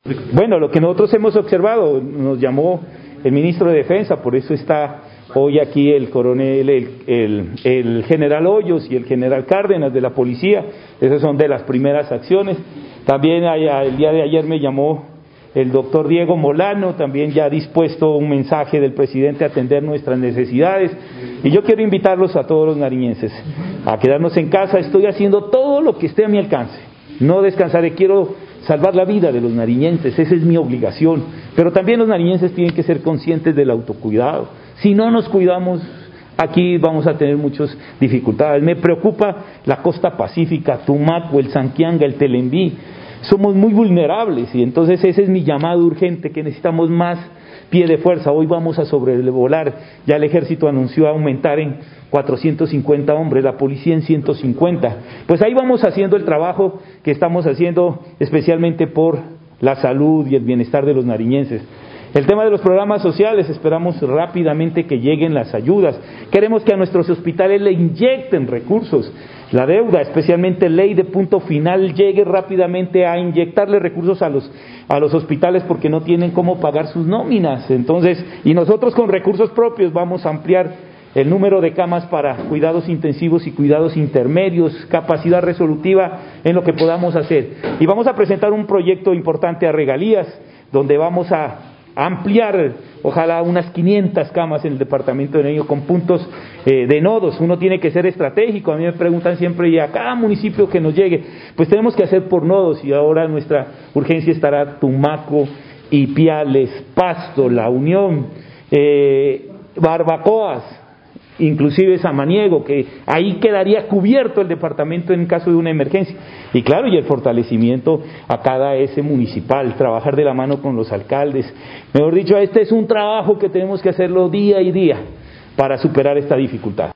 Bueno, lo que nosotros hemos observado, nos llamó el ministro de Defensa, por eso está hoy aquí el coronel, el general Hoyos y el general Cárdenas de la policía. Esas son de las primeras acciones. También el día de ayer me llamó el doctor Diego Molano, también ya ha dispuesto un mensaje del presidente a atender nuestras necesidades. Y yo quiero invitarlos a todos los nariñenses a quedarnos en casa. Estoy haciendo todo lo que esté a mi alcance. No descansaré, quiero salvar la vida de los nariñenses, esa es mi obligación. Pero también los nariñenses tienen que ser conscientes del autocuidado. Si no nos cuidamos, aquí vamos a tener muchas dificultades. Me preocupa la costa pacífica, Tumaco, el Sanquianga, el Telembí. Somos muy vulnerables y entonces ese es mi llamado urgente, que necesitamos más pie de fuerza. Hoy vamos a sobrevolar, ya el ejército anunció aumentar en 450 hombres, la policía en 150. Pues ahí vamos haciendo el trabajo que estamos haciendo especialmente por la salud y el bienestar de los nariñenses. El tema de los programas sociales, esperamos rápidamente que lleguen las ayudas. Queremos que a nuestros hospitales le inyecten recursos. La deuda, especialmente ley de punto final, llegue rápidamente a inyectarle recursos a los hospitales porque no tienen cómo pagar sus nóminas. Entonces, y nosotros con recursos propios vamos a ampliar el número de camas para cuidados intensivos y cuidados intermedios, capacidad resolutiva en lo que podamos hacer. Y vamos a presentar un proyecto importante a regalías, donde vamos a ampliar, ojalá unas 500 camas en el departamento de Nariño con puntos de nodos. Uno tiene que ser estratégico. A mí me preguntan siempre, y a cada municipio que nos llegue, pues tenemos que hacer por nodos, y ahora nuestra urgencia estará Tumaco, Ipiales, Pasto, La Unión, Barbacoas, inclusive Samaniego, que ahí quedaría cubierto el departamento en caso de una emergencia. Y claro, y el fortalecimiento a cada ese municipal, trabajar de la mano con los alcaldes. Mejor dicho, este es un trabajo que tenemos que hacerlo día y día para superar esta dificultad.